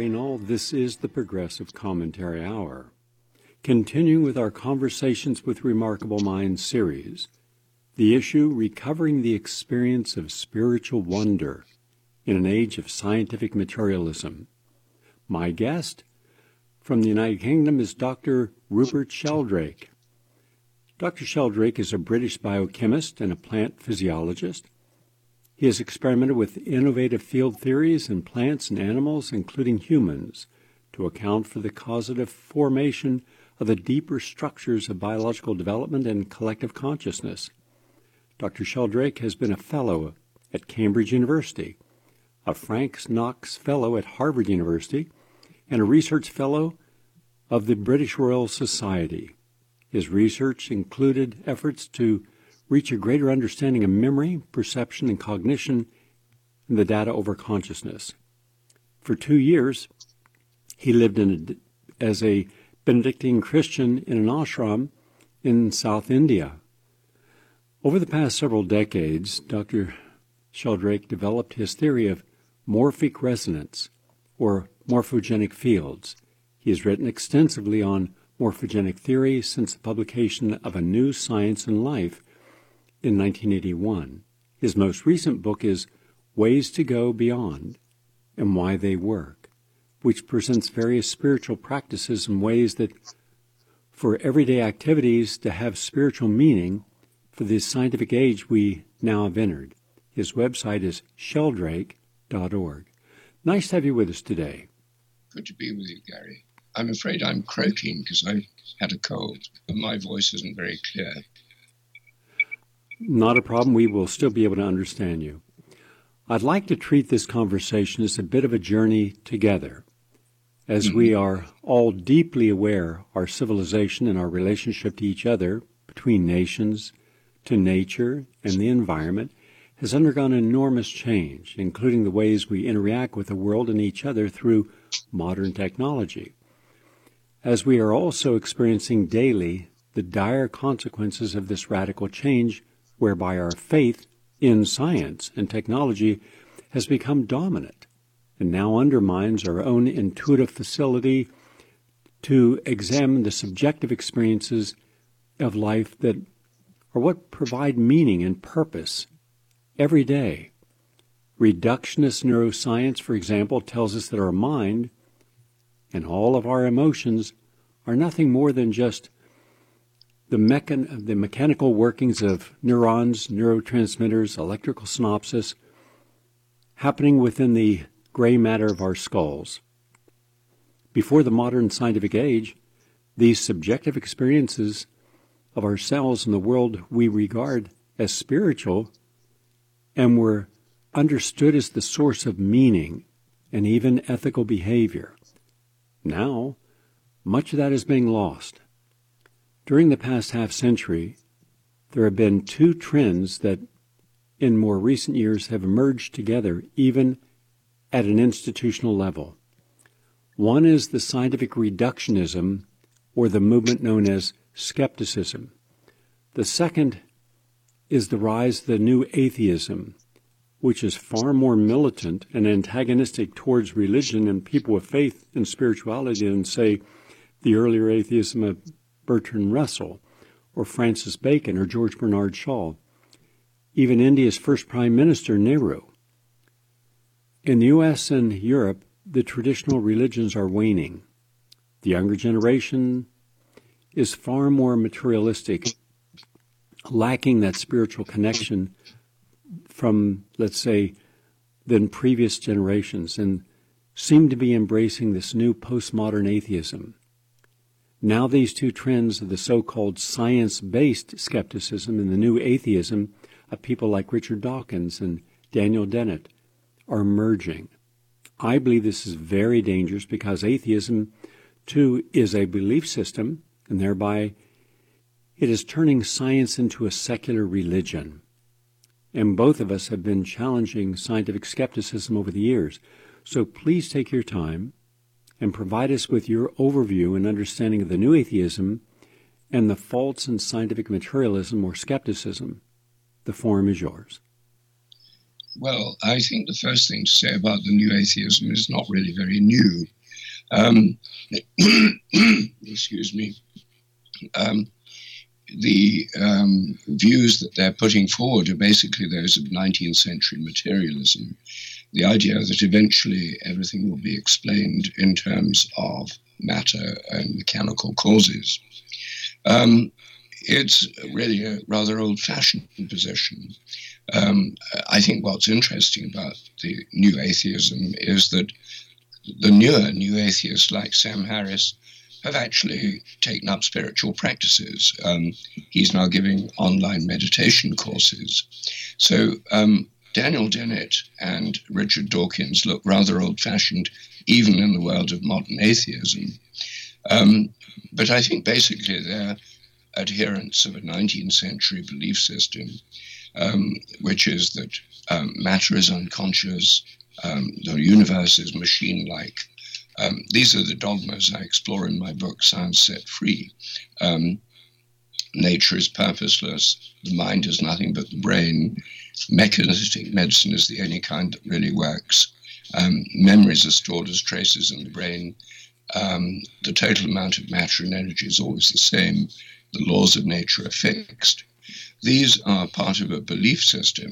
Gary Null. This is the Progressive Commentary Hour. Continuing with our Conversations with Remarkable Minds series, the issue, recovering the experience of spiritual wonder in an age of scientific materialism. My guest from the United Kingdom is Dr. Rupert Sheldrake. Dr. Sheldrake is a British biochemist and a plant physiologist. He has experimented with innovative field theories in plants and animals, including humans, to account for the causative formation of the deeper structures of biological development and collective consciousness. Dr. Sheldrake has been a fellow at Cambridge University, a Frank Knox Fellow at Harvard University, and a research fellow of the British Royal Society. His research included efforts to reach a greater understanding of memory, perception, and cognition in the data over consciousness. For 2 years, he lived as a Benedictine Christian in an ashram in South India. Over the past several decades, Dr. Sheldrake developed his theory of morphic resonance, or morphogenic fields. He has written extensively on morphogenic theory since the publication of A New Science in Life in 1981. His most recent book is Ways to Go Beyond and Why They Work, which presents various spiritual practices and ways that for everyday activities to have spiritual meaning for the scientific age we now have entered. His website is sheldrake.org. Nice to have you with us today. Good to be with you, Gary. I'm afraid I'm croaking because I had a cold, and my voice isn't very clear. Not a problem. We will still be able to understand you. I'd like to treat this conversation as a bit of a journey together, as we are all deeply aware our civilization and our relationship to each other, between nations, to nature, and the environment, has undergone enormous change, including the ways we interact with the world and each other through modern technology. As we are also experiencing daily the dire consequences of this radical change, whereby our faith in science and technology has become dominant and now undermines our own intuitive facility to examine the subjective experiences of life that are what provide meaning and purpose every day. Reductionist neuroscience, for example, tells us that our mind and all of our emotions are nothing more than just the mechanical workings of neurons, neurotransmitters, electrical synapses happening within the gray matter of our skulls. Before the modern scientific age, these subjective experiences of ourselves and the world we regard as spiritual and were understood as the source of meaning and even ethical behavior. Now, much of that is being lost. During the past half-century, there have been two trends that in more recent years have emerged together, even at an institutional level. One is the scientific reductionism, or the movement known as skepticism. The second is the rise of the new atheism, which is far more militant and antagonistic towards religion and people with faith and spirituality than, say, the earlier atheism of Bertrand Russell, or Francis Bacon, or George Bernard Shaw, even India's first Prime Minister, Nehru. In the U.S. and Europe, the traditional religions are waning. The younger generation is far more materialistic, lacking that spiritual connection from, let's say, than previous generations, and seem to be embracing this new postmodern atheism. Now these two trends of the so-called science-based skepticism and the new atheism of people like Richard Dawkins and Daniel Dennett are merging. I believe this is very dangerous because atheism, too, is a belief system, and thereby it is turning science into a secular religion. And both of us have been challenging scientific skepticism over the years. So please take your time and provide us with your overview and understanding of the new atheism and the false and scientific materialism or skepticism. The forum is yours. Well, I think the first thing to say about the new atheism is not really very new. Excuse me. The views that they're putting forward are basically those of 19th century materialism. The idea that eventually everything will be explained in terms of matter and mechanical causes. It's really a rather old-fashioned position. I think what's interesting about the new atheism is that the newer new atheists like Sam Harris have actually taken up spiritual practices. He's now giving online meditation courses. So Daniel Dennett and Richard Dawkins look rather old-fashioned even in the world of modern atheism. But I think basically they're adherents of a 19th century belief system, which is that matter is unconscious, the universe is machine-like. These are the dogmas I explore in my book, Science Set Free. Nature is purposeless, the mind is nothing but the brain, mechanistic medicine is the only kind that really works, memories are stored as traces in the brain, the total amount of matter and energy is always the same, the laws of nature are fixed. These are part of a belief system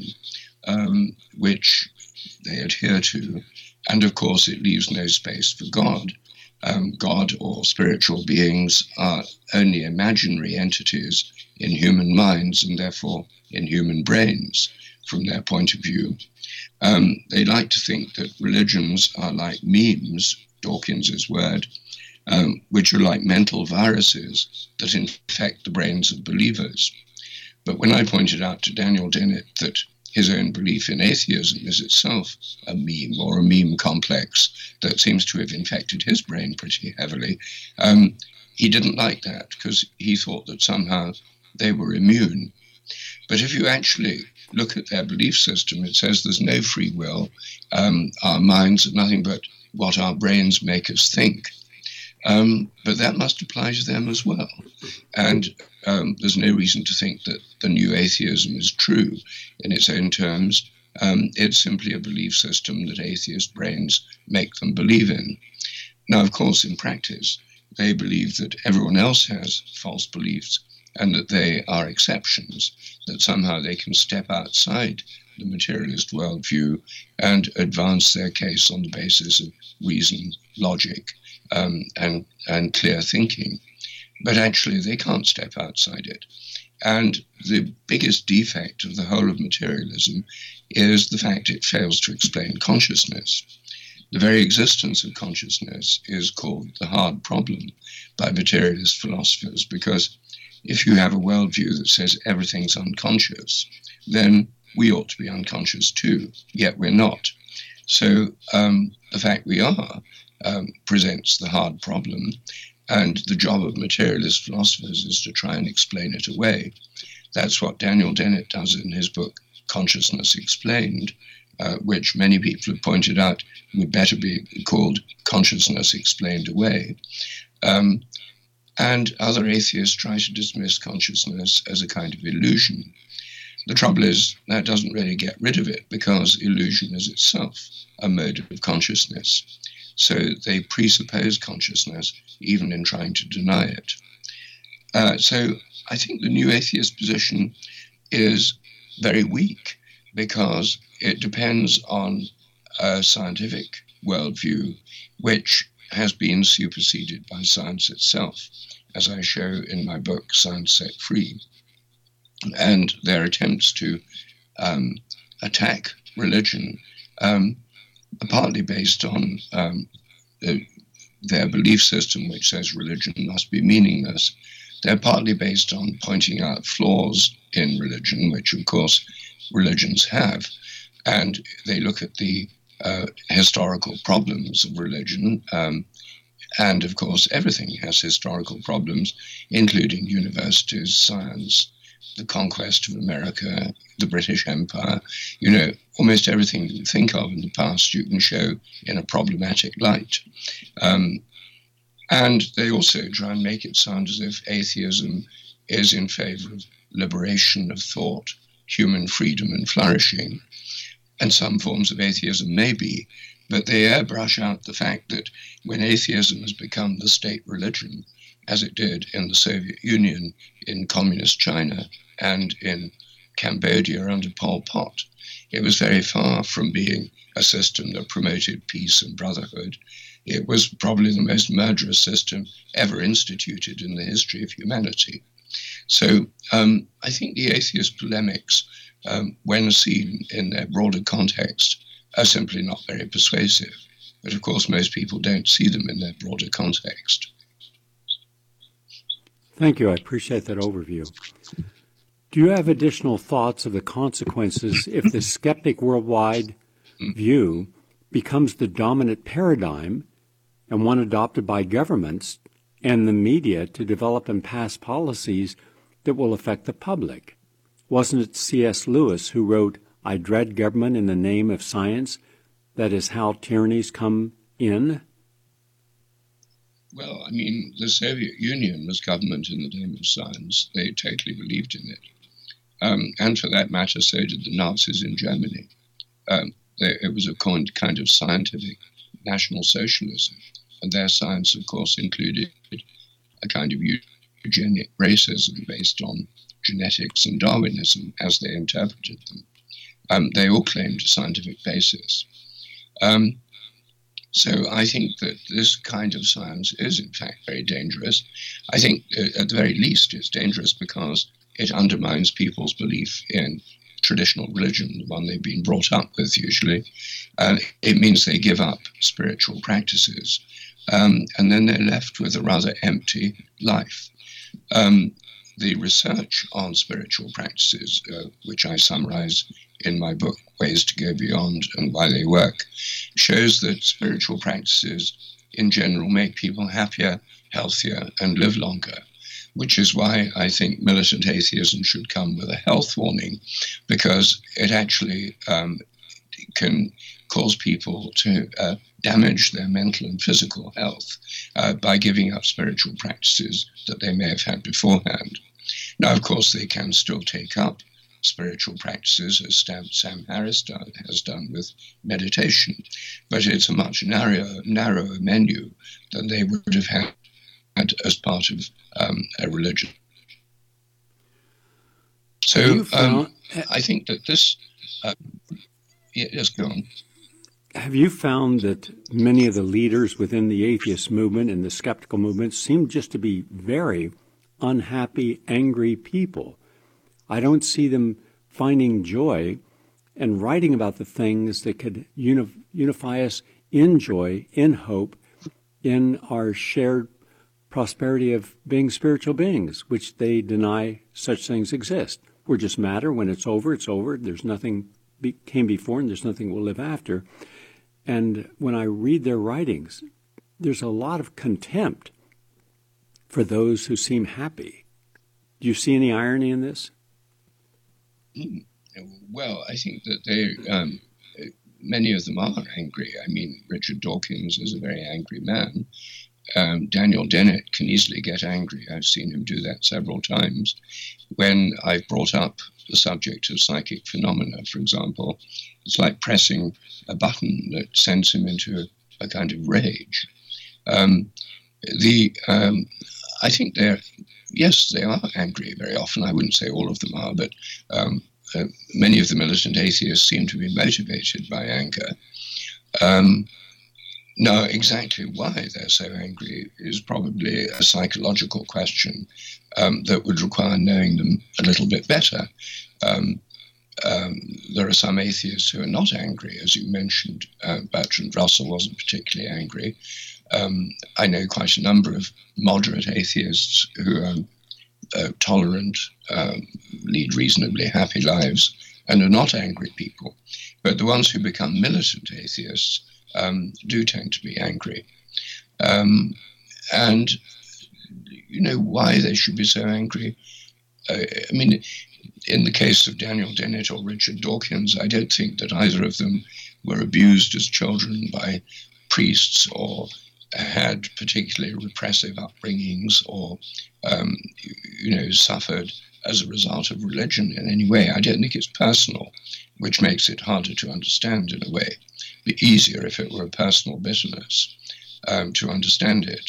which they adhere to, and of course it leaves no space for God. God or spiritual beings are only imaginary entities in human minds and therefore in human brains from their point of view. They like to think that religions are like memes, Dawkins's word, which are like mental viruses that infect the brains of believers. But when I pointed out to Daniel Dennett that his own belief in atheism is itself a meme or a meme complex that seems to have infected his brain pretty heavily, he didn't like that because he thought that somehow they were immune. But if you actually look at their belief system, it says there's no free will. Our minds are nothing but what our brains make us think. But that must apply to them as well. And there's no reason to think that the new atheism is true in its own terms. It's simply a belief system that atheist brains make them believe in. Now, of course, in practice, they believe that everyone else has false beliefs and that they are exceptions, that somehow they can step outside the materialist worldview and advance their case on the basis of reason, logic, and clear thinking. But actually, they can't step outside it. And the biggest defect of the whole of materialism is the fact it fails to explain consciousness. The very existence of consciousness is called the hard problem by materialist philosophers, because if you have a worldview that says everything's unconscious, then we ought to be unconscious too, yet we're not. So the fact we are presents the hard problem, and the job of materialist philosophers is to try and explain it away. That's what Daniel Dennett does in his book, Consciousness Explained, which many people have pointed out would better be called Consciousness Explained Away. And other atheists try to dismiss consciousness as a kind of illusion. The trouble is that doesn't really get rid of it, because illusion is itself a mode of consciousness. So they presuppose consciousness even in trying to deny it. So I think the new atheist position is very weak because it depends on a scientific worldview which has been superseded by science itself, as I show in my book, Science Set Free. And their attempts to attack religion are partly based on their belief system, which says religion must be meaningless. They're partly based on pointing out flaws in religion, which, of course, religions have. And they look at the historical problems of religion. And, of course, everything has historical problems, including universities, science, the conquest of America, the British Empire. You know, almost everything you can think of in the past you can show in a problematic light. And they also try and make it sound as if atheism is in favor of liberation of thought, human freedom and flourishing. and some forms of atheism may be, but they airbrush out the fact that when atheism has become the state religion, as it did in the Soviet Union, in communist China, and in Cambodia under Pol Pot, it was very far from being a system that promoted peace and brotherhood. It was probably the most murderous system ever instituted in the history of humanity. So I think the atheist polemics, when seen in their broader context, are simply not very persuasive. But of course, most people don't see them in their broader context. Thank you. I appreciate that overview. Do you have additional thoughts of the consequences if the skeptic worldwide view becomes the dominant paradigm and one adopted by governments and the media to develop and pass policies that will affect the public? Wasn't it C.S. Lewis who wrote, "I dread government in the name of science. That is how tyrannies come in"? Well, I mean, the Soviet Union was government in the name of science. They totally believed in it. And for that matter, so did the Nazis in Germany. It was a kind of scientific national socialism. And their science, of course, included a kind of eugenic racism based on genetics and Darwinism as they interpreted them. They all claimed a scientific basis. So I think that this kind of science is, in fact, very dangerous. I think, at the very least, it's dangerous because it undermines people's belief in traditional religion, the one they've been brought up with usually. It means they give up spiritual practices, and then they're left with a rather empty life. The research on spiritual practices, which I summarize in my book, Ways to Go Beyond and Why They Work, shows that spiritual practices in general make people happier, healthier, and live longer, which is why I think militant atheism should come with a health warning, because it actually can cause people to damage their mental and physical health by giving up spiritual practices that they may have had beforehand. Now, of course, they can still take up spiritual practices, as Sam Harris has done with meditation, but it's a much narrower menu than they would have had as part of a religion. So I think that this... yes, go on. Have you found that many of the leaders within the atheist movement and the skeptical movement seem just to be very unhappy, angry people? I don't see them finding joy and writing about the things that could unify us in joy, in hope, in our shared prosperity of being spiritual beings, which they deny such things exist. We're just matter. When it's over, it's over. There's nothing came before and there's nothing will live after. And when I read their writings, there's a lot of contempt for those who seem happy. Do you see any irony in this? Well, I think that many of them are angry. I mean, Richard Dawkins is a very angry man. Daniel Dennett can easily get angry. I've seen him do that several times. When I've brought up the subject of psychic phenomena, for example, it's like pressing a button that sends him into a kind of rage. I think they are angry very often. I wouldn't say all of them are, but many of the militant atheists seem to be motivated by anger. Now, exactly why they're so angry is probably a psychological question that would require knowing them a little bit better. There are some atheists who are not angry, as you mentioned. Bertrand Russell wasn't particularly angry. I know quite a number of moderate atheists who are tolerant, lead reasonably happy lives, and are not angry people. But the ones who become militant atheists do tend to be angry. And you know why they should be so angry? I mean, in the case of Daniel Dennett or Richard Dawkins, I don't think that either of them were abused as children by priests or had particularly repressive upbringings or, suffered as a result of religion in any way. I don't think it's personal. which makes it harder to understand in a way. It'd be easier if it were a personal bitterness to understand it.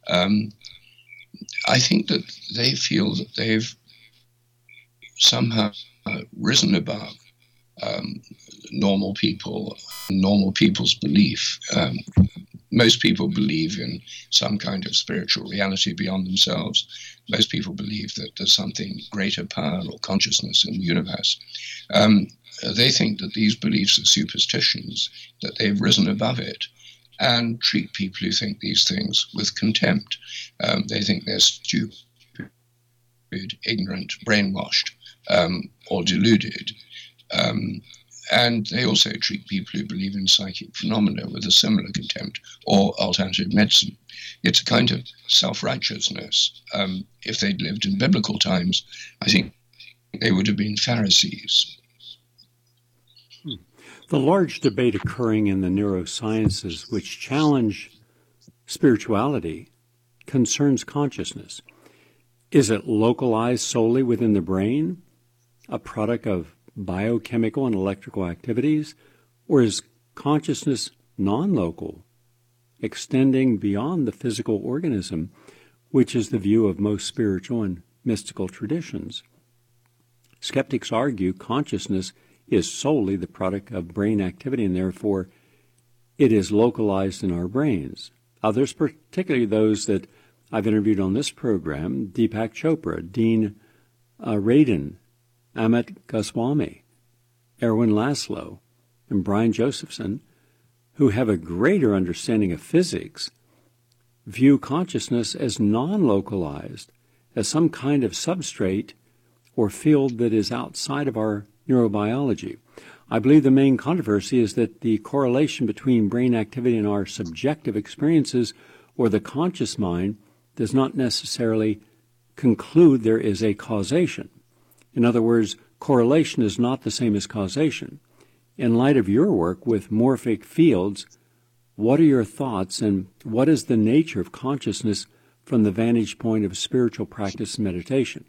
I think that they feel that they've somehow risen above normal people's belief. Most people believe in some kind of spiritual reality beyond themselves. Most people believe that there's something greater power or consciousness in the universe. They think that these beliefs are superstitions, that they've risen above it, and treat people who think these things with contempt. They think they're stupid, ignorant, brainwashed, or deluded. And they also treat people who believe in psychic phenomena with a similar contempt, or alternative medicine. It's a kind of self-righteousness. If they'd lived in biblical times, I think they would have been Pharisees. The large debate occurring in the neurosciences which challenge spirituality concerns consciousness. Is it localized solely within the brain, a product of biochemical and electrical activities, or is consciousness non-local, extending beyond the physical organism, which is the view of most spiritual and mystical traditions? Skeptics argue consciousness is solely the product of brain activity, and therefore it is localized in our brains. Others, particularly those that I've interviewed on this program, Deepak Chopra, Dean Radin, Amit Goswami, Erwin Laszlo, and Brian Josephson, who have a greater understanding of physics, view consciousness as non-localized, as some kind of substrate or field that is outside of our neurobiology. I believe the main controversy is that the correlation between brain activity and our subjective experiences or the conscious mind does not necessarily conclude there is a causation. In other words, correlation is not the same as causation. In light of your work with morphic fields, what are your thoughts and what is the nature of consciousness from the vantage point of spiritual practice and meditation?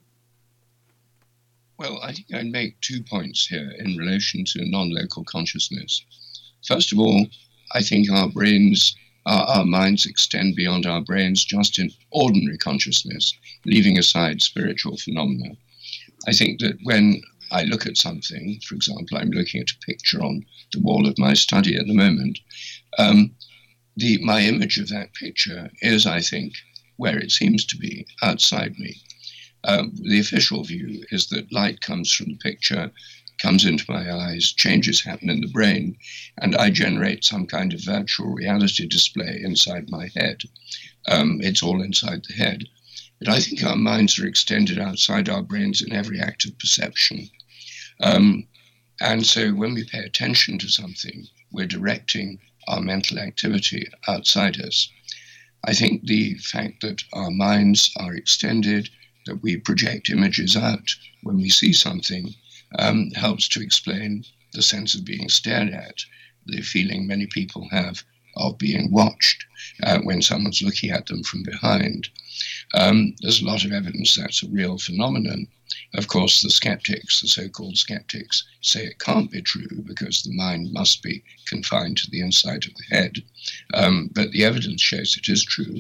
Well, I think I'd make 2 points here in relation to non-local consciousness. First of all, I think our minds extend beyond our brains just in ordinary consciousness, leaving aside spiritual phenomena. I think that when I look at something, for example, I'm looking at a picture on the wall of my study at the moment, my image of that picture is, I think, where it seems to be, outside me. The official view is that light comes from the picture, comes into my eyes, changes happen in the brain, and I generate some kind of virtual reality display inside my head. It's all inside the head. But I think our minds are extended outside our brains in every act of perception. And so when we pay attention to something, we're directing our mental activity outside us. I think the fact that our minds are extended, that we project images out when we see something, helps to explain the sense of being stared at, the feeling many people have of being watched when someone's looking at them from behind. There's a lot of evidence that's a real phenomenon. Of course, the skeptics, the so-called skeptics, say it can't be true because the mind must be confined to the inside of the head. But the evidence shows it is true.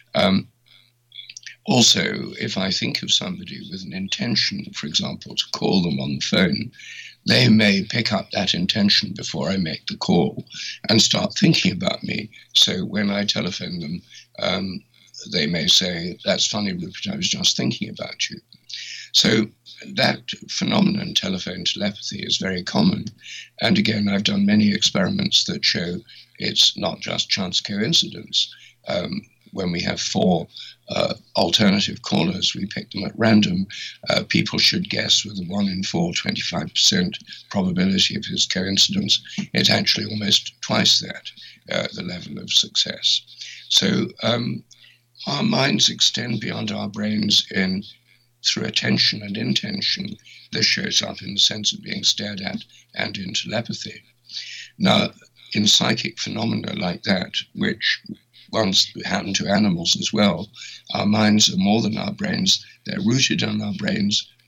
Also, if I think of somebody with an intention, for example, to call them on the phone, they may pick up that intention before I make the call and start thinking about me. So when I telephone them, they may say, "That's funny, Rupert, I was just thinking about you." So that phenomenon, telephone telepathy, is very common. And again, I've done many experiments that show it's not just chance coincidence. When we have 4 alternative callers, we pick them at random. People should guess with a 1 in 4, 25% probability of his coincidence. It's actually almost twice that, the level of success. So our minds extend beyond our brains through attention and intention. This shows up in the sense of being stared at and in telepathy. Now, in psychic phenomena like that, which once happen to animals as well, our minds are more than our brains. They're rooted in our brains,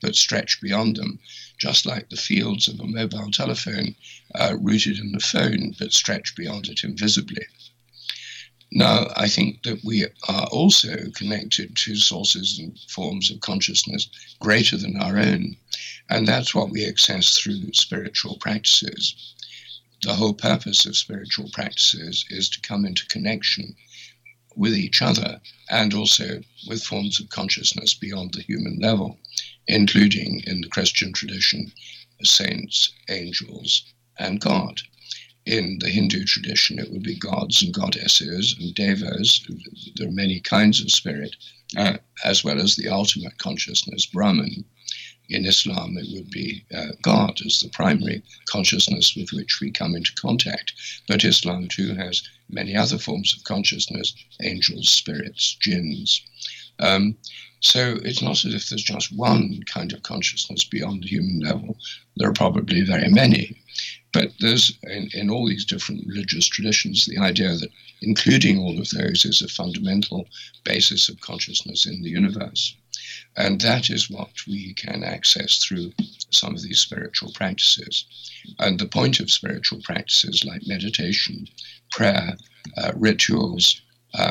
but stretch beyond them, just like the fields of a mobile telephone rooted in the phone, but stretch beyond it invisibly. Now, I think that we are also connected to sources and forms of consciousness greater than our own, and that's what we access through spiritual practices. The whole purpose of spiritual practices is to come into connection with each other and also with forms of consciousness beyond the human level, including, in the Christian tradition, saints, angels, and God. In the Hindu tradition, it would be gods and goddesses and devas. There are many kinds of spirit, as well as the ultimate consciousness, Brahman. In Islam, it would be God as the primary consciousness with which we come into contact. But Islam, too, has many other forms of consciousness, angels, spirits, jinns. So it's not as if there's just one kind of consciousness beyond the human level. There are probably very many. But there's, in all these different religious traditions, the idea that including all of those is a fundamental basis of consciousness in the universe. And that is what we can access through some of these spiritual practices. And the point of spiritual practices like meditation, prayer, rituals,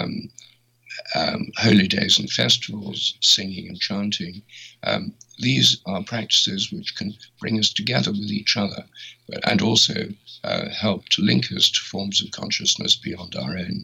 holy days and festivals, singing and chanting, these are practices which can bring us together with each other and also help to link us to forms of consciousness beyond our own.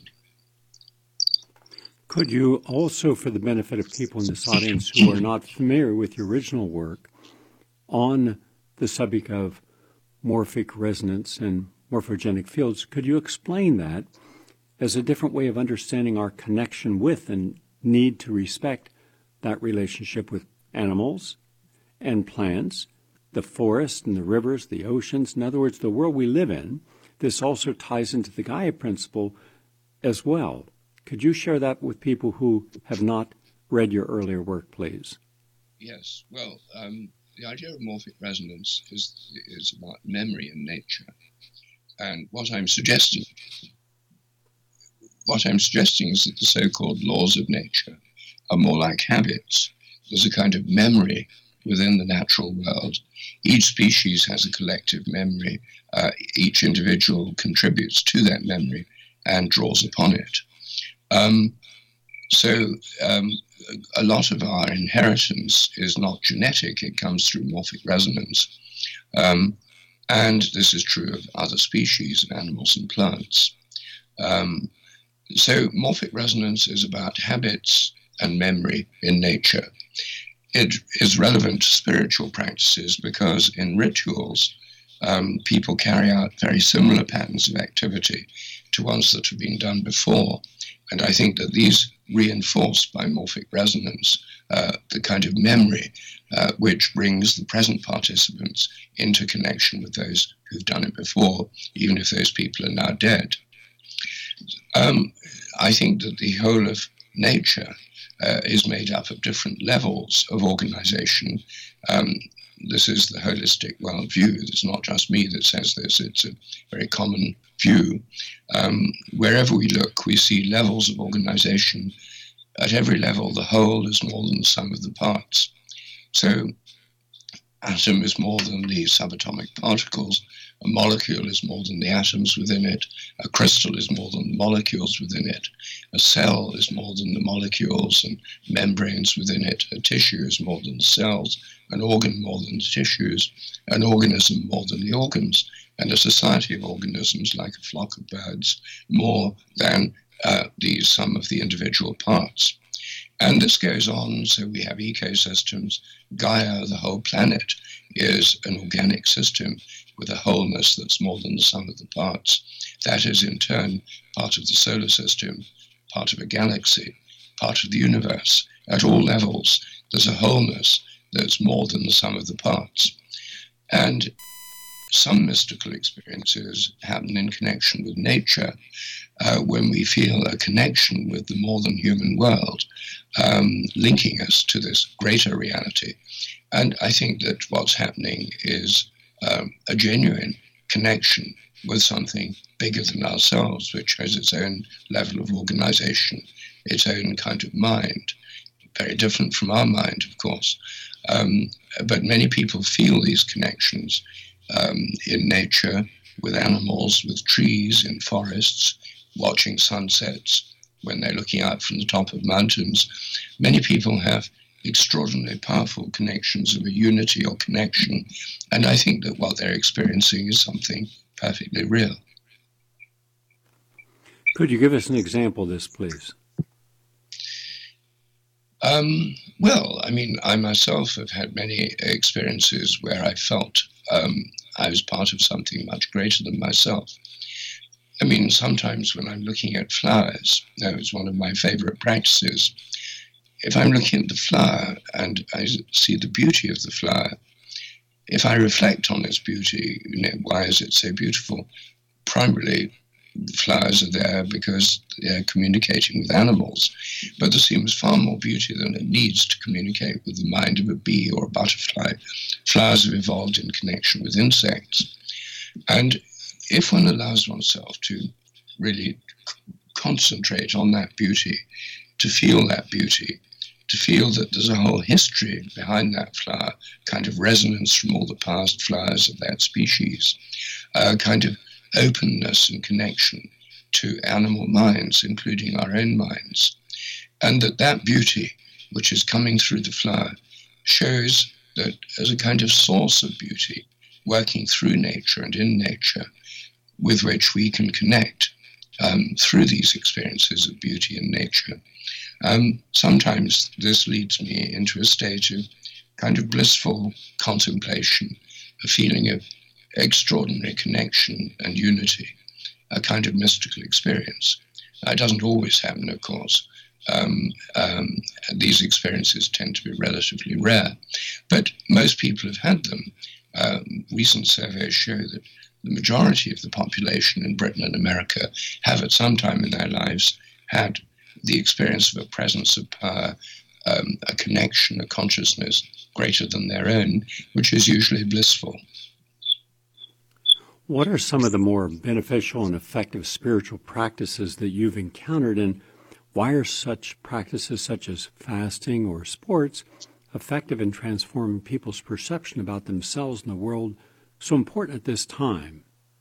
Could you also, for the benefit of people in this audience who are not familiar with your original work on the subject of morphic resonance and morphogenic fields, could you explain that as a different way of understanding our connection with and need to respect that relationship with animals and plants, the forest and the rivers, the oceans, in other words, the world we live in? This also ties into the Gaia principle as well. Could you share that with people who have not read your earlier work, please? Yes. Well, the idea of morphic resonance is about memory in nature. And what I'm suggesting is that the so-called laws of nature are more like habits. There's a kind of memory within the natural world. Each species has a collective memory. Each individual contributes to that memory and draws upon it. So a lot of our inheritance is not genetic. It comes through morphic resonance. And this is true of other species, animals and plants. So morphic resonance is about habits and memory in nature. It is relevant to spiritual practices because in rituals, people carry out very similar patterns of activity to ones that have been done before. And I think that these reinforced by morphic resonance the kind of memory which brings the present participants into connection with those who've done it before, even if those people are now dead. I think that the whole of nature is made up of different levels of organization. This is the holistic worldview. It's not just me that says this. It's a very common view. Wherever we look, we see levels of organization. At every level, the whole is more than the sum of the parts. So, atom is more than the subatomic particles. A molecule is more than the atoms within it. A crystal is more than the molecules within it. A cell is more than the molecules and membranes within it. A tissue is more than the cells. An organ more than the tissues. An organism more than the organs. And a society of organisms, like a flock of birds, more than the sum of the individual parts. And this goes on, so we have ecosystems. Gaia, the whole planet, is an organic system with a wholeness that's more than the sum of the parts. That is, in turn, part of the solar system, part of a galaxy, part of the universe. At all levels, there's a wholeness that's more than the sum of the parts. And some mystical experiences happen in connection with nature when we feel a connection with the more than human world, linking us to this greater reality. And I think that what's happening is a genuine connection with something bigger than ourselves, which has its own level of organization, its own kind of mind. very different from our mind, of course. But many people feel these connections in nature, with animals, with trees, in forests, watching sunsets, when they're looking out from the top of mountains. Many people have extraordinarily powerful connections of a unity or connection, and I think that what they're experiencing is something perfectly real. Could you give us an example of this, please? Well, I mean, I myself have had many experiences where I felt I was part of something much greater than myself. I mean, sometimes when I'm looking at flowers, that was one of my favorite practices. If I'm looking at the flower and I see the beauty of the flower, if I reflect on its beauty, why is it so beautiful? Primarily, flowers are there because they're communicating with animals, but there seems far more beauty than it needs to communicate with the mind of a bee or a butterfly. Flowers have evolved in connection with insects. And if one allows oneself to really concentrate on that beauty, to feel that beauty, to feel that there's a whole history behind that flower, kind of resonance from all the past flowers of that species, a kind of openness and connection to animal minds, including our own minds, and that beauty, which is coming through the flower, shows that as a kind of source of beauty, working through nature and in nature, with which we can connect through these experiences of beauty in nature. Sometimes this leads me into a state of kind of blissful contemplation, a feeling of extraordinary connection and unity, a kind of mystical experience. It doesn't always happen, of course. These experiences tend to be relatively rare, but most people have had them. Recent surveys show that the majority of the population in Britain and America have at some time in their lives had the experience of a presence of power, a connection, a consciousness greater than their own, which is usually blissful. What are some of the more beneficial and effective spiritual practices that you've encountered, and why are such practices such as fasting or sports effective in transforming people's perception about themselves and the world so important at this time?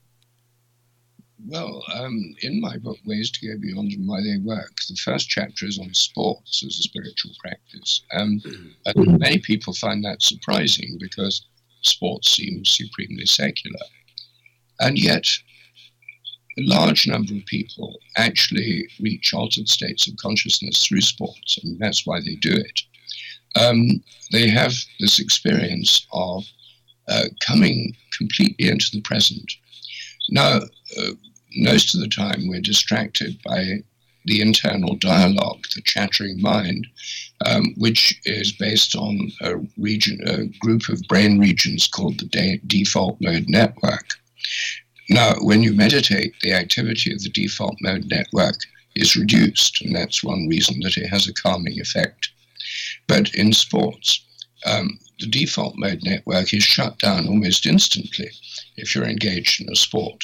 Well, in my book, Ways to Go Beyond and Why They Work, the first chapter is on sports as a spiritual practice. And many people find that surprising because sports seems supremely secular. And yet, a large number of people actually reach altered states of consciousness through sports, and that's why they do it. They have this experience of coming completely into the present. Now, most of the time we're distracted by the internal dialogue, the chattering mind, which is based on a group of brain regions called the default mode network. Now, when you meditate, the activity of the default mode network is reduced, and that's one reason that it has a calming effect. But in sports, the default mode network is shut down almost instantly if you're engaged in a sport.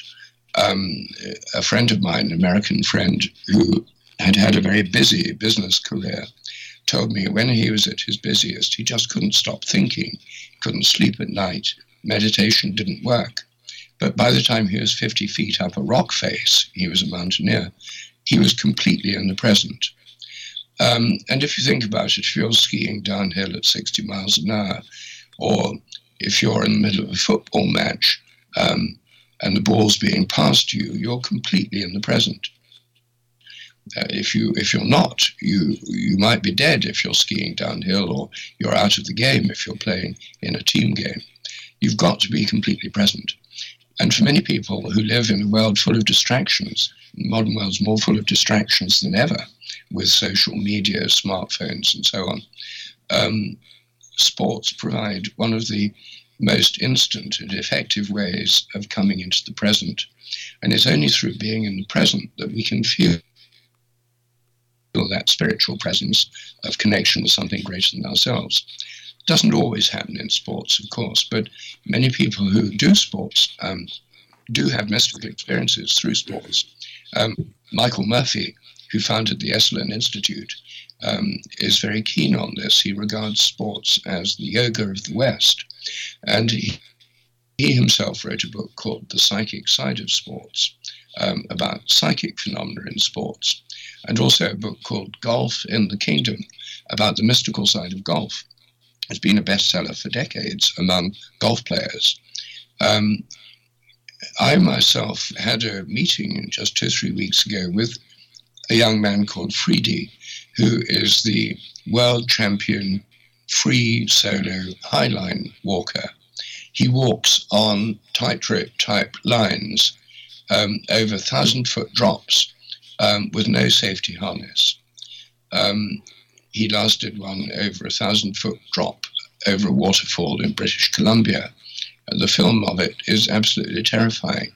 A friend of mine, an American friend who had had a very busy business career, told me when he was at his busiest, he just couldn't stop thinking, couldn't sleep at night, meditation didn't work. But by the time he was 50 feet up a rock face, he was a mountaineer, he was completely in the present. And if you think about it, if you're skiing downhill at 60 miles an hour, or if you're in the middle of a football match and the ball's being passed you, you're completely in the present. If you're not, you might be dead if you're skiing downhill, or you're out of the game if you're playing in a team game. You've got to be completely present. And for many people who live in a world full of distractions, the modern world's more full of distractions than ever, with social media, smartphones, and so on, sports provide one of the most instant and effective ways of coming into the present. And it's only through being in the present that we can feel that spiritual presence of connection with something greater than ourselves. It doesn't always happen in sports, of course, but many people who do sports do have mystical experiences through sports. Michael Murphy, who founded the Esalen Institute, is very keen on this. He regards sports as the yoga of the West. And he himself wrote a book called The Psychic Side of Sports, about psychic phenomena in sports, and also a book called Golf in the Kingdom, about the mystical side of golf. It's been a bestseller for decades among golf players. I myself had a meeting just 2 or 3 weeks ago with a young man called Friedi, who is the world champion free solo highline walker. He walks on tightrope type lines over 1,000-foot drops with no safety harness. He last did one over 1,000-foot drop over a waterfall in British Columbia. The film of it is absolutely terrifying.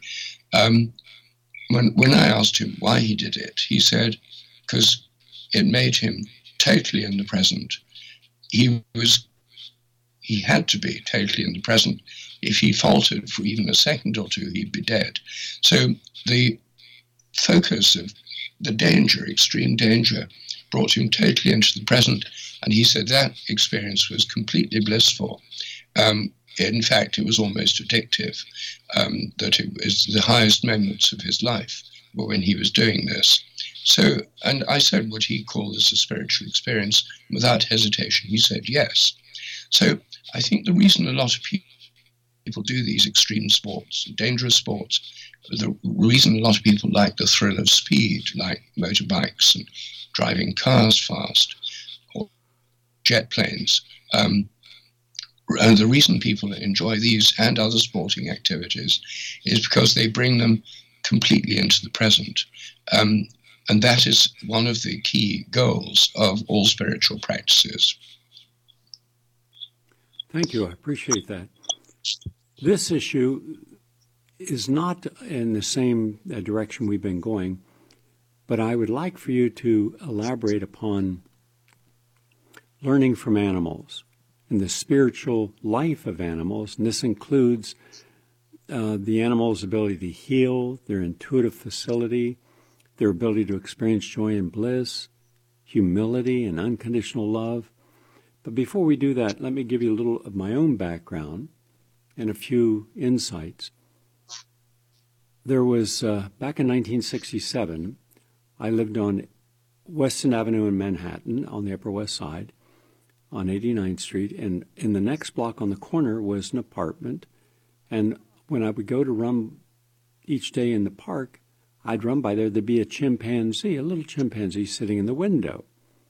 When I asked him why he did it, he said, because it made him totally in the present. He had to be totally in the present. If he faltered for even a second or two, he'd be dead. So the focus of the danger, extreme danger, brought him totally into the present. And he said that experience was completely blissful. In fact, it was almost addictive, that it was the highest moments of his life were when he was doing this. So, and I said, would he call this a spiritual experience? Without hesitation, he said yes. So I think the reason a lot of people do these extreme sports, dangerous sports, the reason a lot of people like the thrill of speed, like motorbikes and driving cars fast, or jet planes, and the reason people enjoy these and other sporting activities is because they bring them completely into the present. And that is one of the key goals of all spiritual practices. Thank you. I appreciate that. This issue is not in the same direction we've been going, but I would like for you to elaborate upon learning from animals and the spiritual life of animals. And this includes the animal's ability to heal, their intuitive facility, their ability to experience joy and bliss, humility and unconditional love. But before we do that, let me give you a little of my own background and a few insights. There was, back in 1967, I lived on Weston Avenue in Manhattan on the Upper West Side on 89th Street, and in the next block on the corner was an apartment. And when I would go to run each day in the park, I'd run by there, there'd be a chimpanzee, a little chimpanzee sitting in the window.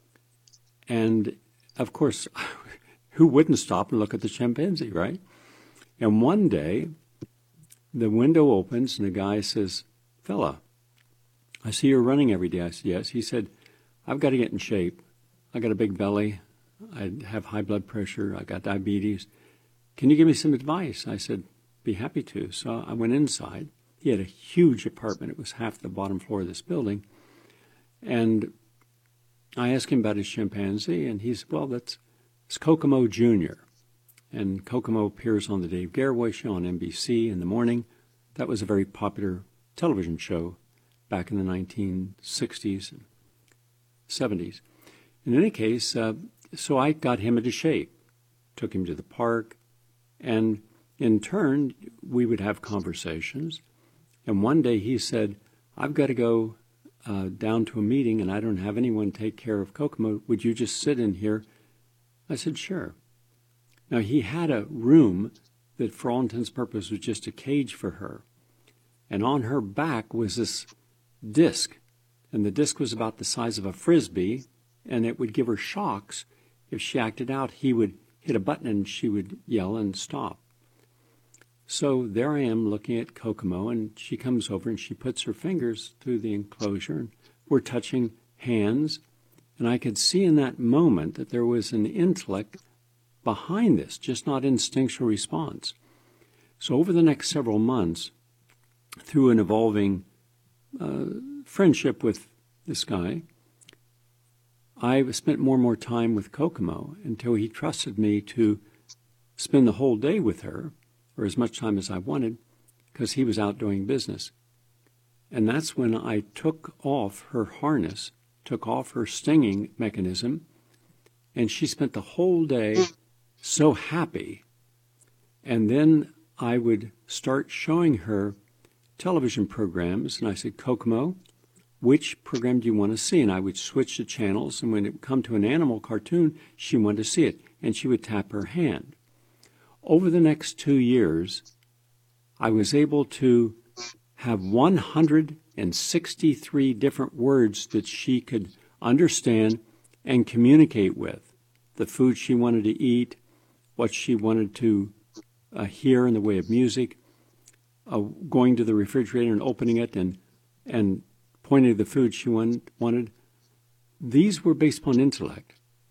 And, of course, who wouldn't stop and look at the chimpanzee, right? And one day, the window opens and the guy says, "Fella, I see you're running every day." I said, "Yes." He said, "I've got to get in shape. I got a big belly. I have high blood pressure. I got diabetes. Can you give me some advice?" I said, "Be happy to." So I went inside. He had a huge apartment. It was half the bottom floor of this building. And I asked him about his chimpanzee, and he said, "Well, it's Kokomo Jr." And Kokomo appears on the Dave Garroway Show on NBC in the morning. That was a very popular television show back in the 1960s and 70s. In any case, so I got him into shape, took him to the park, and in turn, we would have conversations. And one day he said, "I've got to go down to a meeting and I don't have anyone take care of Kokomo. Would you just sit in here?" I said, "Sure." Now, he had a room that for all intents and purposes was just a cage for her. And on her back was this disc. And the disc was about the size of a Frisbee, and it would give her shocks. If she acted out, he would hit a button and she would yell and stop. So there I am looking at Kokomo, and she comes over and she puts her fingers through the enclosure, and we're touching hands. And I could see in that moment that there was an intellect behind this, just not instinctual response. So over the next several months, through an evolving friendship with this guy, I spent more and more time with Kokomo until he trusted me to spend the whole day with her, or as much time as I wanted, because he was out doing business. And that's when I took off her harness took off her stinging mechanism, and she spent the whole day so happy. And then I would start showing her television programs, and I said, Kokomo, which program do you want to see? And I would switch the channels, and when it would come to an animal cartoon, she wanted to see it, and she would tap her hand. Over the next 2 years, I was able to have 163 different words that she could understand and communicate with. The food she wanted to eat, what she wanted to hear in the way of music, going to the refrigerator and opening it and pointing to the food she wanted. These were based upon intellect.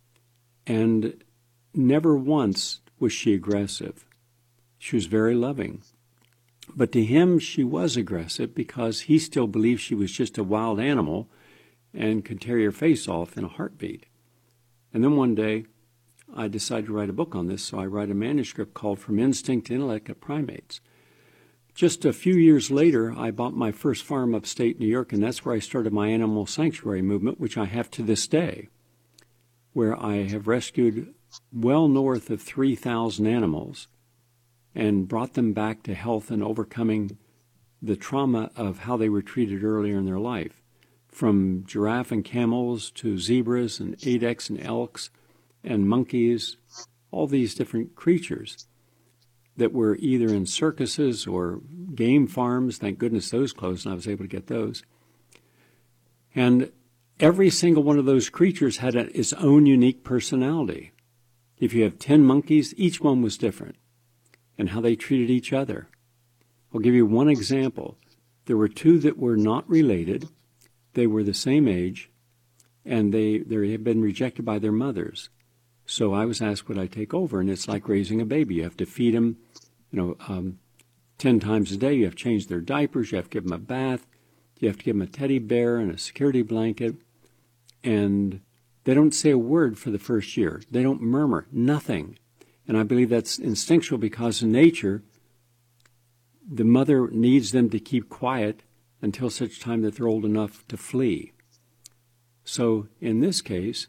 And never once was she aggressive. She was very loving. But to him, she was aggressive because he still believed she was just a wild animal and could tear your face off in a heartbeat. And then one day, I decided to write a book on this, so I write a manuscript called From Instinct to Intellect of Primates. Just a few years later, I bought my first farm upstate New York, and that's where I started my animal sanctuary movement, which I have to this day, where I have rescued well north of 3,000 animals and brought them back to health and overcoming the trauma of how they were treated earlier in their life, from giraffe and camels to zebras and adeks and elks and monkeys, all these different creatures that were either in circuses or game farms. Thank goodness those closed, and I was able to get those. And every single one of those creatures had its own unique personality. If you have 10 monkeys, each one was different, and how they treated each other. I'll give you one example. There were 2 that were not related. They were the same age, and they had been rejected by their mothers. So I was asked, would I take over? And it's like raising a baby. You have to feed them, 10 times a day. You have to change their diapers. You have to give them a bath. You have to give them a teddy bear and a security blanket. And they don't say a word for the first year. They don't murmur, nothing. And I believe that's instinctual because in nature, the mother needs them to keep quiet until such time that they're old enough to flee. So in this case,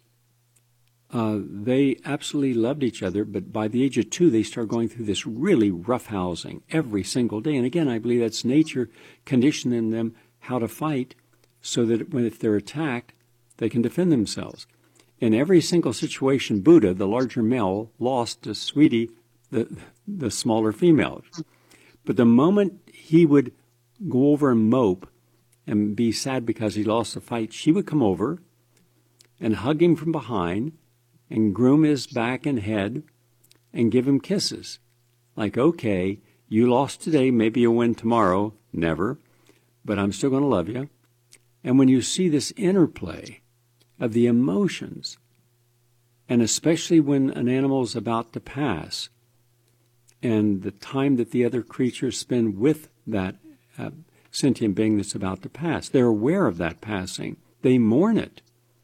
they absolutely loved each other, but by the age of 2, they start going through this really rough housing every single day. And again, I believe that's nature conditioning them how to fight so that if they're attacked, they can defend themselves. In every single situation, Buddha, the larger male, lost to Sweetie, the smaller female. But the moment he would go over and mope and be sad because he lost a fight, she would come over and hug him from behind and groom his back and head and give him kisses. Like, okay, you lost today, maybe you'll win tomorrow. Never. But I'm still going to love you. And when you see this interplay of the emotions, and especially when an animal is about to pass, and the time that the other creatures spend with that sentient being that's about to pass, they're aware of that passing. They mourn it.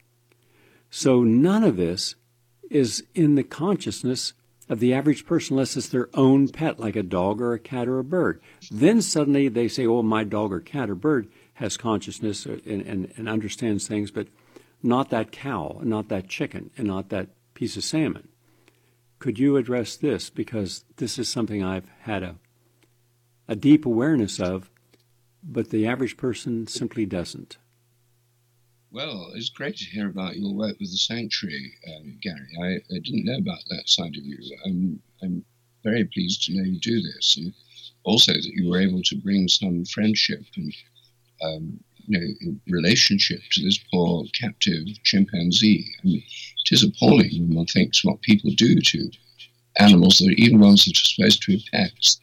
So none of this is in the consciousness of the average person unless it's their own pet, like a dog or a cat or a bird. Then suddenly they say, oh, my dog or cat or bird has consciousness and understands things, but not that cow, not that chicken, and not that piece of salmon. Could you address this? Because this is something I've had a deep awareness of, but the average person simply doesn't. Well, it's great to hear about your work with the sanctuary, Gary. I didn't know about that side of you. I'm very pleased to know you do this, and also that you were able to bring some friendship and relationship to this poor captive chimpanzee. I mean, it is appalling when one thinks what people do to animals, that are even ones that are supposed to be pets.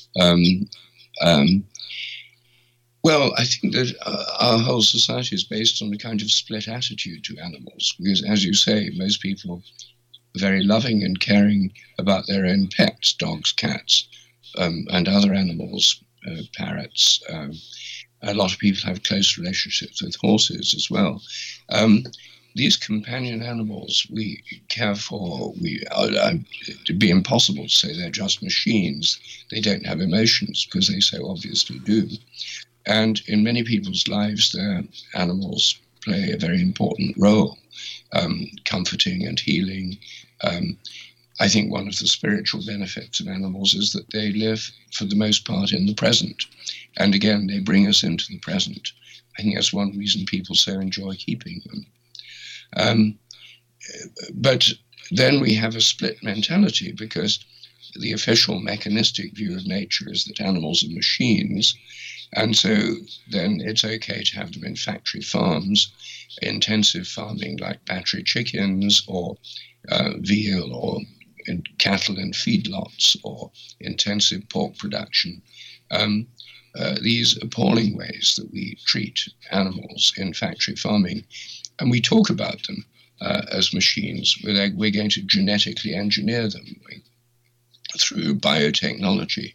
Well, I think that our whole society is based on a kind of split attitude to animals, because, as you say, most people are very loving and caring about their own pets, dogs, cats, and other animals, parrots. A lot of people have close relationships with horses as well. These companion animals we care for, it'd be impossible to say they're just machines. They don't have emotions, because they so obviously do. And in many people's lives, they're animals play a very important role, comforting and healing. I think one of the spiritual benefits of animals is that they live, for the most part, in the present. And again, they bring us into the present. I think that's one reason people so enjoy keeping them. But then we have a split mentality, because the official mechanistic view of nature is that animals are machines. And so then it's okay to have them in factory farms, intensive farming like battery chickens or veal, or in cattle in feedlots, or intensive pork production. These appalling ways that we treat animals in factory farming. And we talk about them as machines. We're going to genetically engineer them through biotechnology.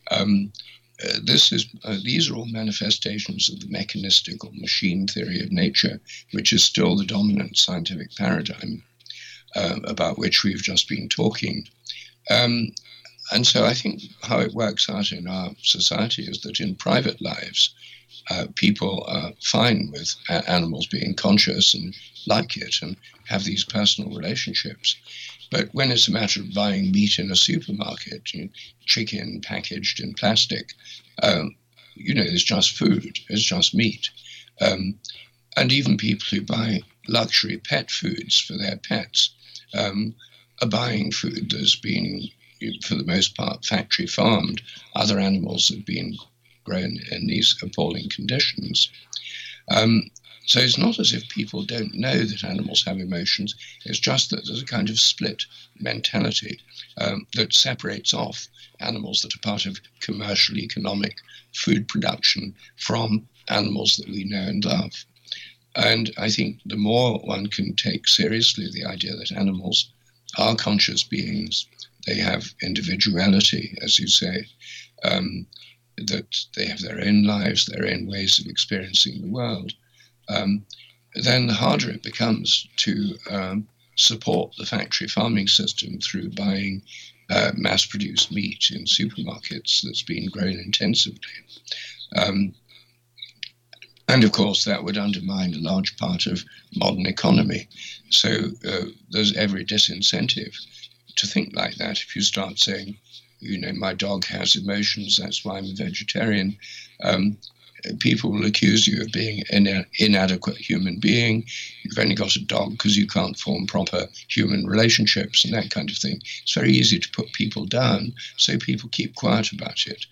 These are all manifestations of the mechanistic or machine theory of nature, which is still the dominant scientific paradigm about which we've just been talking. And so I think how it works out in our society is that in private lives, people are fine with animals being conscious and like it and have these personal relationships. But when it's a matter of buying meat in a supermarket, chicken packaged in plastic, it's just food, it's just meat. And even people who buy luxury pet foods for their pets are buying food that's been, for the most part, factory farmed. Other animals have been grown in these appalling conditions. So it's not as if people don't know that animals have emotions. It's just that there's a kind of split mentality that separates off animals that are part of commercial economic food production from animals that we know and love. And I think the more one can take seriously the idea that animals are conscious beings, they have individuality, as you say, that they have their own lives, their own ways of experiencing the world, then the harder it becomes to support the factory farming system through buying mass-produced meat in supermarkets that's been grown intensively. And of course, that would undermine a large part of modern economy. So there's every disincentive to think like that. If you start saying, my dog has emotions, that's why I'm a vegetarian, people will accuse you of being an inadequate human being. You've only got a dog because you can't form proper human relationships and that kind of thing. It's very easy to put people down, so people keep quiet about it.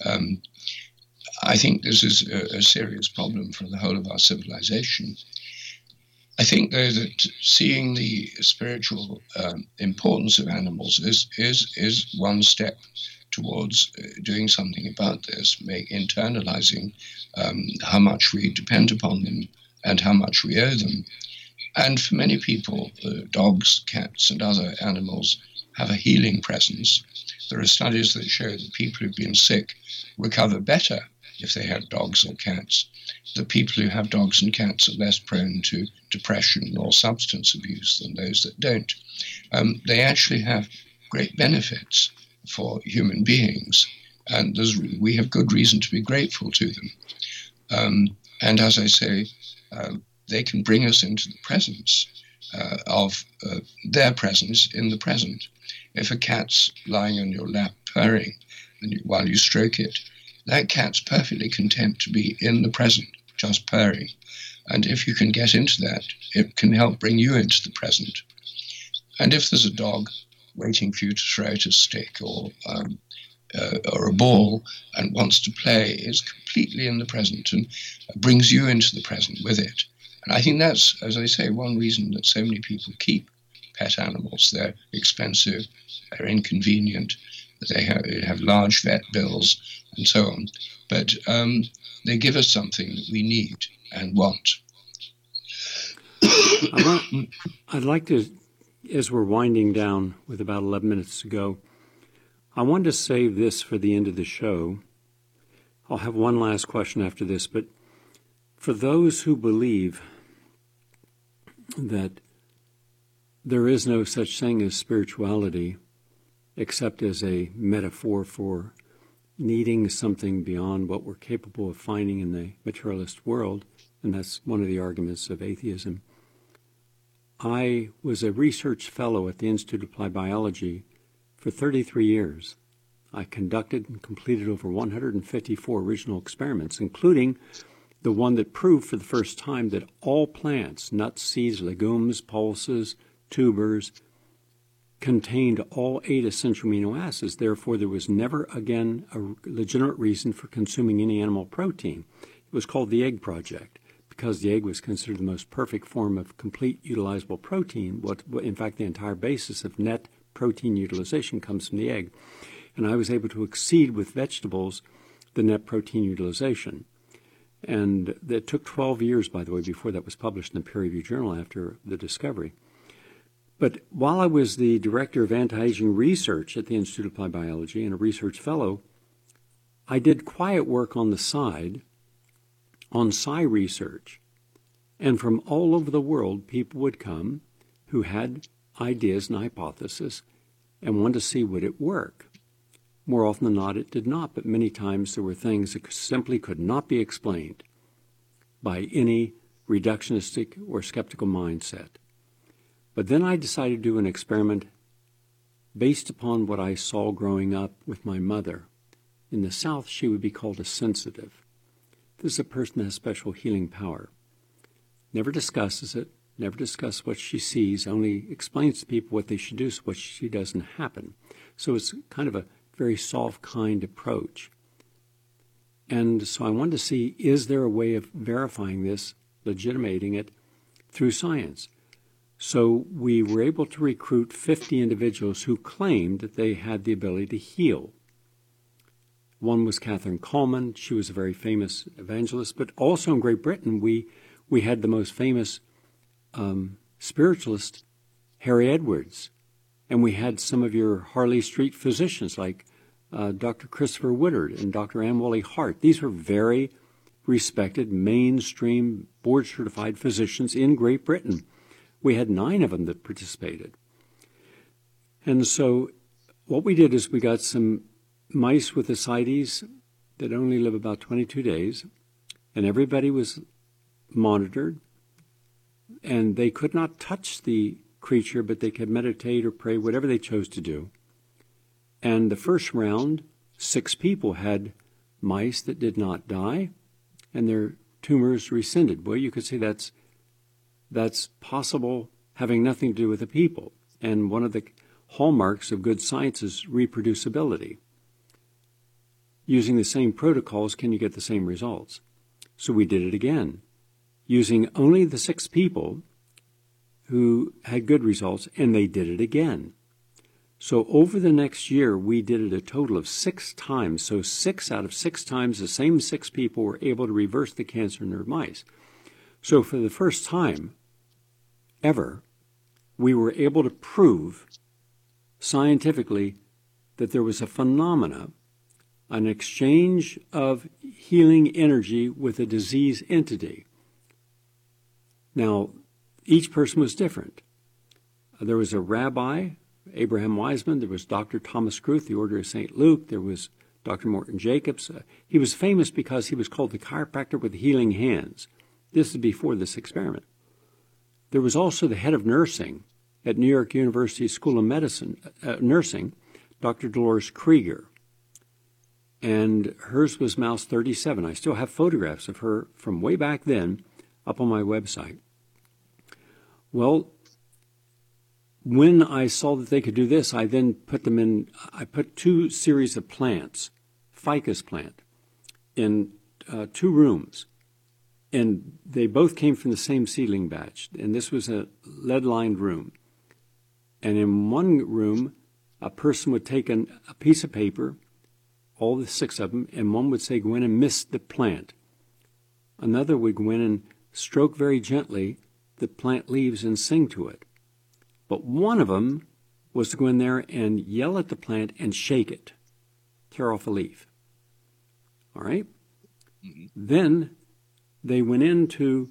I think this is a serious problem for the whole of our civilization. I think, though, that seeing the spiritual importance of animals is one step towards doing something about this, internalizing how much we depend upon them and how much we owe them. And for many people, dogs, cats, and other animals have a healing presence. There are studies that show that people who've been sick recover better if they have dogs or cats. The people who have dogs and cats are less prone to depression or substance abuse than those that don't. They actually have great benefits for human beings, and we have good reason to be grateful to them. And as I say, they can bring us into the presence of their presence in the present. If a cat's lying on your lap purring while you stroke it, that cat's perfectly content to be in the present, just purring. And if you can get into that, it can help bring you into the present. And if there's a dog waiting for you to throw out a stick or a ball and wants to play, is completely in the present and brings you into the present with it. And I think that's, as I say, one reason that so many people keep pet animals. They're expensive, they're inconvenient, they have large vet bills and so on. But they give us something that we need and want. I'd like to, as we're winding down with about 11 minutes to go, I wanted to save this for the end of the show. I'll have one last question after this, but for those who believe that there is no such thing as spirituality except as a metaphor for needing something beyond what we're capable of finding in the materialist world, and that's one of the arguments of atheism. I was a research fellow at the Institute of Applied Biology for 33 years. I conducted and completed over 154 original experiments, including the one that proved for the first time that all plants, nuts, seeds, legumes, pulses, tubers, contained all 8 essential amino acids. Therefore, there was never again a legitimate reason for consuming any animal protein. It was called the Egg Project, because the egg was considered the most perfect form of complete utilizable protein. In fact, the entire basis of net protein utilization comes from the egg. And I was able to exceed with vegetables the net protein utilization. And it took 12 years, by the way, before that was published in a peer-reviewed journal after the discovery. But while I was the director of anti-aging research at the Institute of Applied Biology and a research fellow, I did quiet work on the side on psi research. And from all over the world, people would come who had ideas and hypotheses and wanted to see would it work. More often than not, it did not, but many times there were things that simply could not be explained by any reductionistic or skeptical mindset. But then I decided to do an experiment based upon what I saw growing up with my mother. In the South, she would be called a sensitive. This is a person that has special healing power. Never discusses it, never discusses what she sees, only explains to people what they should do so what she doesn't happen. So it's kind of a very soft, kind approach. And so I wanted to see, is there a way of verifying this, legitimating it through science? So we were able to recruit 50 individuals who claimed that they had the ability to heal. One was Catherine Coleman. She was a very famous evangelist. But also in Great Britain, we had the most famous spiritualist, Harry Edwards. And we had some of your Harley Street physicians like Dr. Christopher Woodard and Dr. Ann Wally Hart. These were very respected, mainstream, board-certified physicians in Great Britain. We had 9 of them that participated. And so what we did is we got some mice with ascites that only live about 22 days, and everybody was monitored, and they could not touch the creature, but they could meditate or pray, whatever they chose to do. And the first round, 6 people had mice that did not die, and their tumors rescinded. Well, you could say that's possible, having nothing to do with the people. And one of the hallmarks of good science is reproducibility. Using the same protocols, can you get the same results? So we did it again, using only the 6 people who had good results, and they did it again. So over the next year, we did it a total of 6 times. So 6 out of 6 times, the same 6 people were able to reverse the cancer in their mice. So for the first time ever, we were able to prove scientifically that there was a phenomena, an exchange of healing energy with a disease entity. Now, each person was different. There was a rabbi, Abraham Wiseman. There was Dr. Thomas Kruth, the Order of St. Luke. There was Dr. Morton Jacobs. He was famous because he was called the chiropractor with the healing hands. This is before this experiment. There was also the head of nursing at New York University School of Medicine, nursing, Dr. Dolores Krieger. And hers was mouse 37. I still have photographs of her from way back then up on my website. Well, when I saw that they could do this, I then put them in, I put 2 series of plants, ficus plant, in 2 rooms. And they both came from the same seedling batch. And this was a lead-lined room. And in one room, a person would take a piece of paper, all the 6 of them, and one would say, go in and mist the plant. Another would go in and stroke very gently the plant leaves and sing to it. But one of them was to go in there and yell at the plant and shake it, tear off a leaf. All right? Mm-hmm. Then they went into,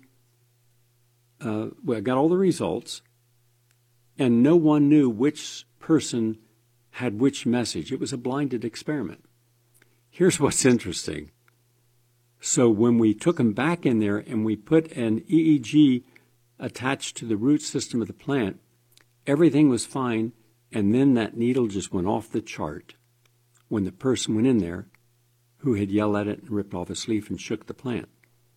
got all the results, and no one knew which person had which message. It was a blinded experiment. Here's what's interesting. So when we took them back in there and we put an EEG attached to the root system of the plant, everything was fine, and then that needle just went off the chart when the person went in there who had yelled at it and ripped off its leaf and shook the plant.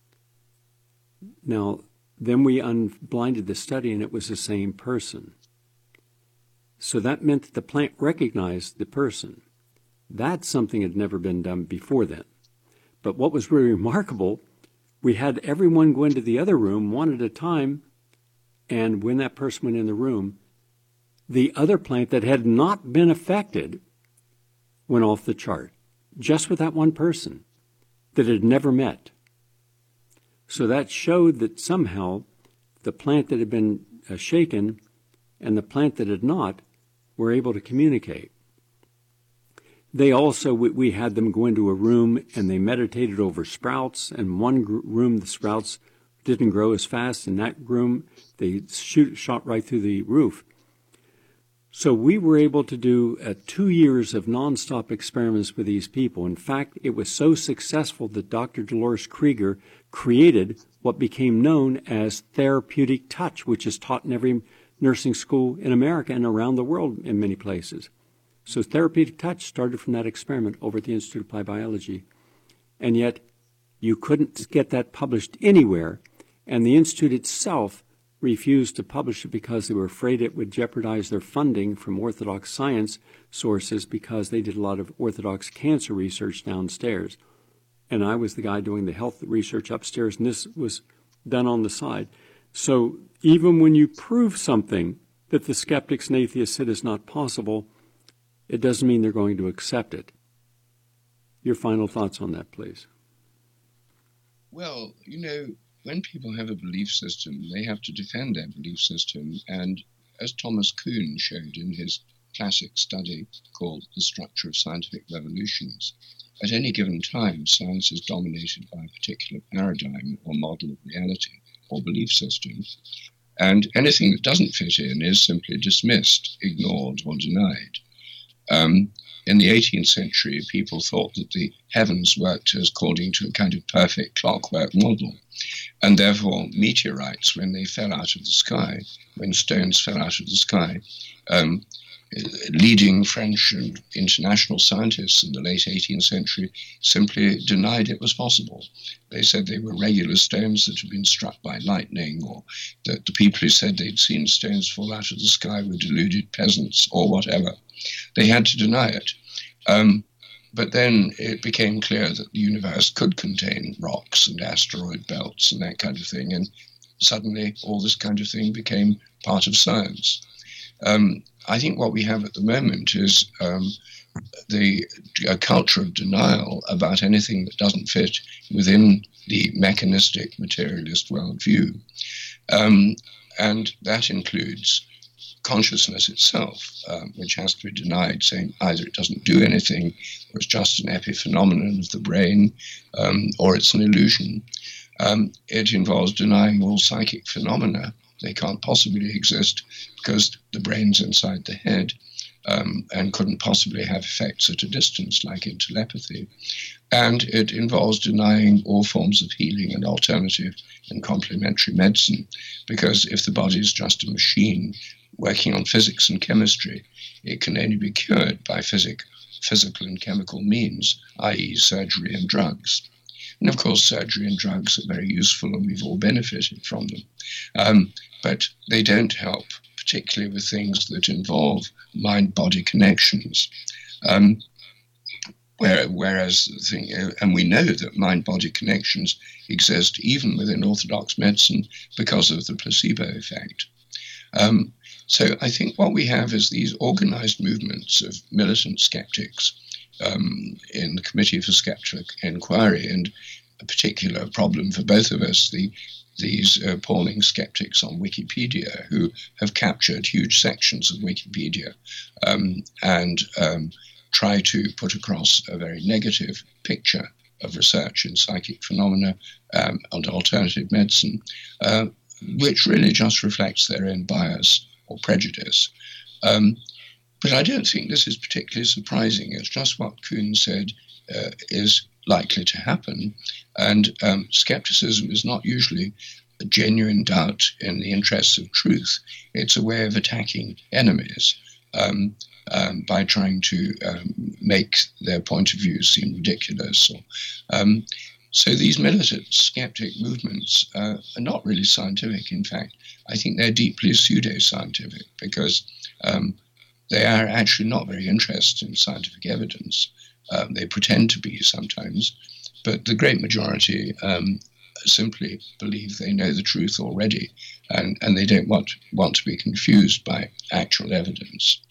Now, then we unblinded the study, and it was the same person. So that meant that the plant recognized the person. That's something that had never been done before then. But what was really remarkable, we had everyone go into the other room one at a time, and when that person went in the room, the other plant that had not been affected went off the chart, just with that one person that had never met. So that showed that somehow the plant that had been shaken and the plant that had not were able to communicate. They also, we had them go into a room and they meditated over sprouts. In one room, the sprouts didn't grow as fast. In that room, they shot right through the roof. So we were able to do 2 years of nonstop experiments with these people. In fact, it was so successful that Dr. Dolores Krieger created what became known as therapeutic touch, which is taught in every nursing school in America and around the world in many places. So therapeutic touch started from that experiment over at the Institute of Applied Biology. And yet you couldn't get that published anywhere, and the Institute itself refused to publish it because they were afraid it would jeopardize their funding from orthodox science sources, because they did a lot of orthodox cancer research downstairs. And I was the guy doing the health research upstairs, and this was done on the side. So even when you prove something that the skeptics and atheists said is not possible, it doesn't mean they're going to accept it. Your final thoughts on that, please. Well, when people have a belief system, they have to defend their belief system. And as Thomas Kuhn showed in his classic study called The Structure of Scientific Revolutions, at any given time, science is dominated by a particular paradigm or model of reality or belief system. And anything that doesn't fit in is simply dismissed, ignored, or denied. In the 18th century, people thought that the heavens worked according to a kind of perfect clockwork model. And therefore, meteorites, when they fell out of the sky, when stones fell out of the sky, leading French and international scientists in the late 18th century simply denied it was possible. They said they were regular stones that had been struck by lightning, or that the people who said they'd seen stones fall out of the sky were deluded peasants, or whatever. They had to deny it. But then it became clear that the universe could contain rocks and asteroid belts and that kind of thing, and suddenly all this kind of thing became part of science. I think what we have at the moment is a culture of denial about anything that doesn't fit within the mechanistic materialist worldview. And that includes consciousness itself, which has to be denied, saying either it doesn't do anything, or it's just an epiphenomenon of the brain, or it's an illusion. It involves denying all psychic phenomena. They can't possibly exist because the brain's inside the head, and couldn't possibly have effects at a distance, like in telepathy. And it involves denying all forms of healing and alternative and complementary medicine, because if the body is just a machine working on physics and chemistry, it can only be cured by physical and chemical means, i.e. surgery and drugs. And of course, surgery and drugs are very useful, and we've all benefited from them. But they don't help, particularly with things that involve mind-body connections. Whereas the thing, and we know that mind-body connections exist even within orthodox medicine because of the placebo effect. So I think what we have is these organized movements of militant skeptics in the Committee for Skeptic Inquiry, and a particular problem for both of us, these appalling skeptics on Wikipedia who have captured huge sections of Wikipedia and try to put across a very negative picture of research in psychic phenomena and alternative medicine, which really just reflects their own bias or prejudice. But I don't think this is particularly surprising. It's just what Kuhn said is likely to happen. And skepticism is not usually a genuine doubt in the interests of truth. It's a way of attacking enemies by trying to make their point of view seem ridiculous. So these militant skeptic movements are not really scientific. In fact, I think they're deeply pseudo-scientific because they are actually not very interested in scientific evidence. They pretend to be sometimes, but the great majority simply believe they know the truth already, and they don't want to be confused by actual evidence.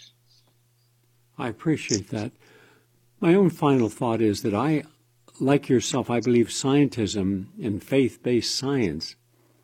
I appreciate that. My own final thought is that I, like yourself, I believe scientism and faith-based science,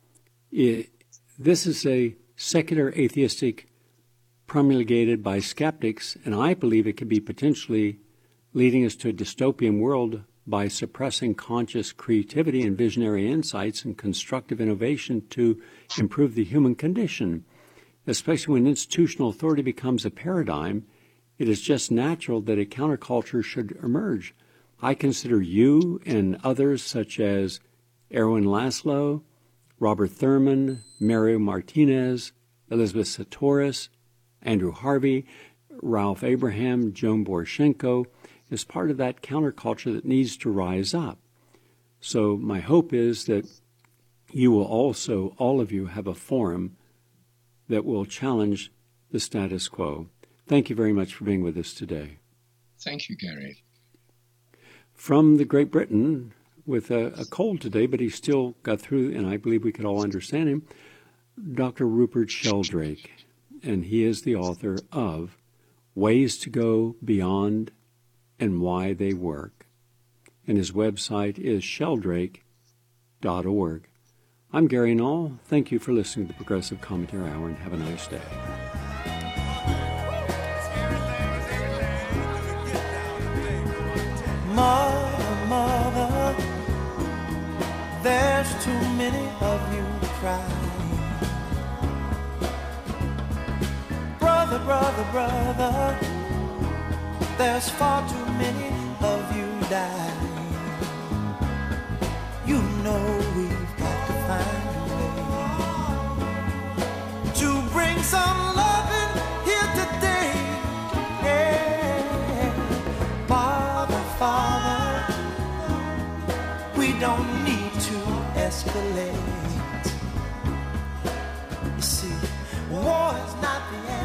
this is a secular atheistic promulgated by skeptics, and I believe it could be potentially leading us to a dystopian world by suppressing conscious creativity and visionary insights and constructive innovation to improve the human condition. Especially when institutional authority becomes a paradigm, it is just natural that a counterculture should emerge. I consider you and others such as Erwin Laszlo, Robert Thurman, Mario Martinez, Elizabeth Sahtouris, Andrew Harvey, Ralph Abraham, Joan Borysenko, as part of that counterculture that needs to rise up. So my hope is that you will also, all of you, have a forum that will challenge the status quo. Thank you very much for being with us today. Thank you, Gary. From the Great Britain, with a cold today, but he still got through, and I believe we could all understand him, Dr. Rupert Sheldrake, and he is the author of Ways to Go Beyond and Why They Work. And his website is sheldrake.org. I'm Gary Null. Thank you for listening to the Progressive Commentary Hour, and have a nice day. Mother, mother, there's too many of you crying. Brother, brother, brother, there's far too many of you dying. You know we've got to find a way to bring some loving here today. Yeah. Father, we don't need to escalate. You see, war is not the answer.